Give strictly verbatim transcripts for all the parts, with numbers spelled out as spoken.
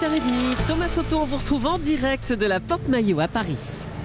heures trente. Thomas Soto, on vous retrouve en direct de la Porte Maillot à Paris.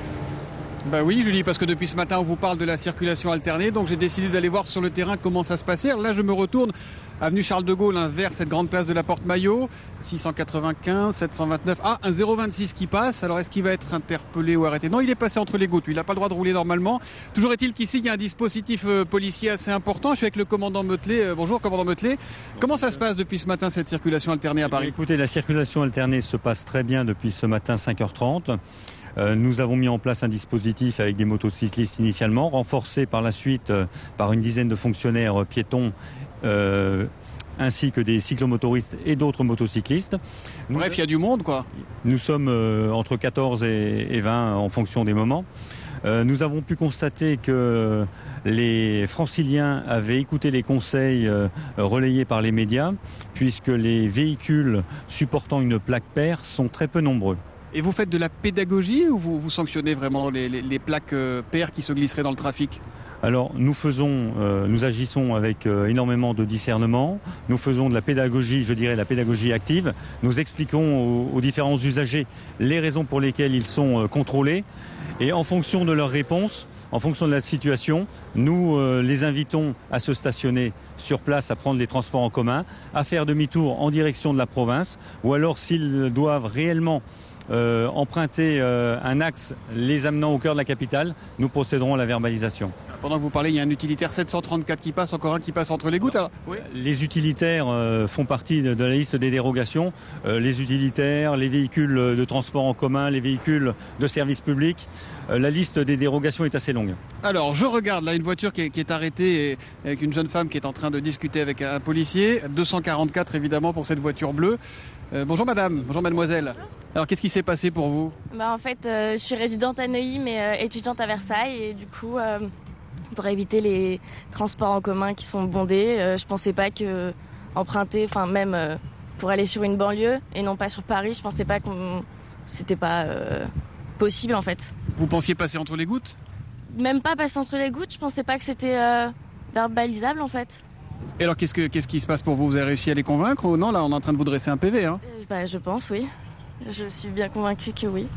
Bah oui Julie, parce que depuis ce matin on vous parle de la circulation alternée, donc j'ai décidé d'aller voir sur le terrain comment ça se passait. Alors là je me retourne, avenue Charles de Gaulle, hein, vers cette grande place de la Porte Maillot, six cent quatre-vingt-quinze, sept cent vingt-neuf, ah un zéro vingt-six qui passe. Alors est-ce qu'il va être interpellé ou arrêté? Non, il est passé entre les gouttes, lui, il n'a pas le droit de rouler normalement. Toujours est-il qu'ici il y a un dispositif euh, policier assez important. Je suis avec le commandant Metelet. Euh, bonjour commandant Metelet. Comment ça se passe depuis ce matin cette circulation alternée à Paris? Écoutez, la circulation alternée se passe très bien depuis ce matin cinq heures trente. Euh, nous avons mis en place un dispositif avec des motocyclistes initialement, renforcé par la suite euh, par une dizaine de fonctionnaires euh, piétons euh, ainsi que des cyclomotoristes et d'autres motocyclistes. Nous, Bref, il y a du monde quoi. Nous sommes euh, entre quatorze et vingt en fonction des moments. Euh, nous avons pu constater que les franciliens avaient écouté les conseils euh, relayés par les médias, puisque les véhicules supportant une plaque paire sont très peu nombreux. Et vous faites de la pédagogie ou vous, vous sanctionnez vraiment les, les, les plaques euh, paires qui se glisseraient dans le trafic? Alors nous faisons, euh, nous agissons avec euh, énormément de discernement. Nous faisons de la pédagogie, je dirais la pédagogie active. Nous expliquons aux, aux différents usagers les raisons pour lesquelles ils sont euh, contrôlés. Et en fonction de leurs réponses, en fonction de la situation, nous euh, les invitons à se stationner sur place, à prendre les transports en commun, à faire demi-tour en direction de la province, ou alors s'ils doivent réellement Euh, emprunter euh, un axe les amenant au cœur de la capitale, nous procéderons à la verbalisation. Pendant que vous parlez, il y a un utilitaire sept cent trente-quatre qui passe, encore un qui passe entre les gouttes. Alors, oui. Les utilitaires euh, font partie de, de la liste des dérogations. Euh, les utilitaires, les véhicules de transport en commun, les véhicules de service public. Euh, la liste des dérogations est assez longue. Alors, je regarde là une voiture qui est, qui est arrêtée et, avec une jeune femme qui est en train de discuter avec un policier. deux cent quarante-quatre évidemment pour cette voiture bleue. Euh, bonjour madame, bonjour mademoiselle. Alors qu'est-ce qui s'est passé pour vous? Bah en fait, euh, je suis résidente à Neuilly mais euh, étudiante à Versailles et du coup, euh, pour éviter les transports en commun qui sont bondés, euh, je pensais pas que emprunter, enfin même euh, pour aller sur une banlieue et non pas sur Paris, je pensais pas qu'on c'était pas euh, possible en fait. Vous pensiez passer entre les gouttes? Même pas passer entre les gouttes, je pensais pas que c'était euh, verbalisable en fait. Et alors qu'est-ce que qu'est-ce qui se passe pour vous? Vous avez réussi à les convaincre ou non? Là on est en train de vous dresser un P V hein. Euh, bah je pense oui. Je suis bien convaincue que oui.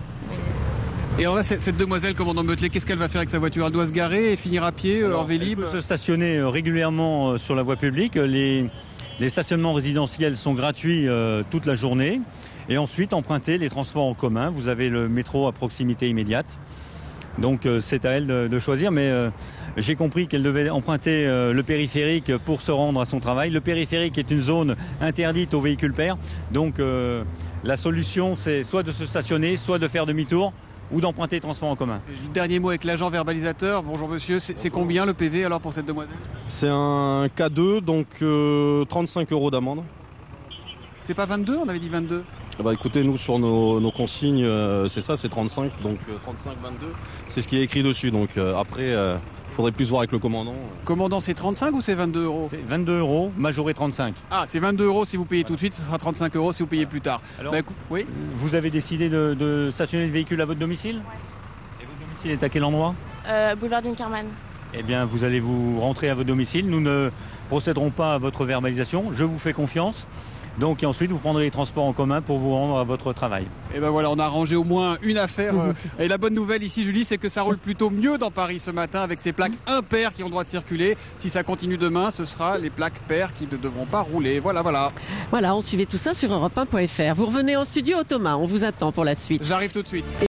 Mais... Et alors là, cette demoiselle, commandant Metelet, qu'est-ce qu'elle va faire avec sa voiture? Elle doit se garer et finir à pied, alors, en Vélib? Elle peut se stationner régulièrement sur la voie publique. Les, les stationnements résidentiels sont gratuits euh, toute la journée. Et ensuite, emprunter les transports en commun. Vous avez le métro à proximité immédiate. Donc euh, c'est à elle de, de choisir, mais euh, j'ai compris qu'elle devait emprunter euh, le périphérique pour se rendre à son travail. Le périphérique est une zone interdite aux véhicules pairs, donc euh, la solution c'est soit de se stationner, soit de faire demi-tour ou d'emprunter les transports en commun. J'ai le dernier mot avec l'agent verbalisateur. Bonjour monsieur, c'est combien le P V alors pour cette demoiselle? C'est un K deux, donc euh, trente-cinq euros d'amende. C'est pas vingt-deux? On avait dit vingt-deux. Bah écoutez, nous sur nos, nos consignes, euh, c'est ça, c'est trente-cinq, donc euh, trente-cinq vingt-deux, c'est ce qui est écrit dessus. Donc euh, après, il euh, faudrait plus voir avec le commandant. Commandant, c'est trente-cinq ou c'est vingt-deux euros? C'est vingt-deux euros, majoré trente-cinq. Ah, c'est vingt-deux euros si vous payez tout de suite, ce sera trente-cinq euros si vous payez plus tard. Alors, bah, écoute, oui. Vous avez décidé de, de stationner le véhicule à votre domicile? Ouais. Et votre domicile est à quel endroit? euh, Boulevard d'Inkermann. Eh bien, vous allez vous rentrer à votre domicile. Nous ne procéderons pas à votre verbalisation. Je vous fais confiance. Donc et ensuite vous prendrez les transports en commun pour vous rendre à votre travail. Et ben voilà, on a arrangé au moins une affaire. Et la bonne nouvelle ici Julie, c'est que ça roule plutôt mieux dans Paris ce matin avec ces plaques impaires qui ont le droit de circuler. Si ça continue demain, ce sera les plaques paires qui ne devront pas rouler. Voilà, voilà. Voilà, on suivait tout ça sur europe un point F R. Vous revenez en studio Thomas, on vous attend pour la suite. J'arrive tout de suite.